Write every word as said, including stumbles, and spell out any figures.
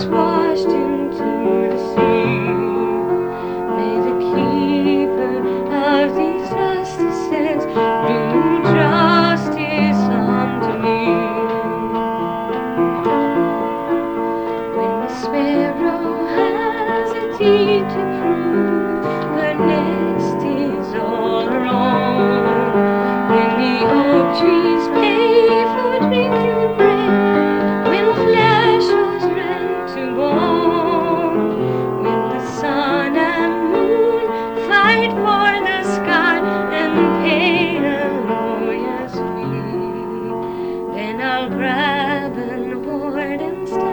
ships washed into the sea. May the keeper of these justices do justice unto me. When the sparrow has a deed to prove, her nest is all wrong. When the oak trees pay for drinking bread, when flesh was rent to bone, when the sun and moon fight for the sky and pay a lawyer's fee, then I'll grab an award and stand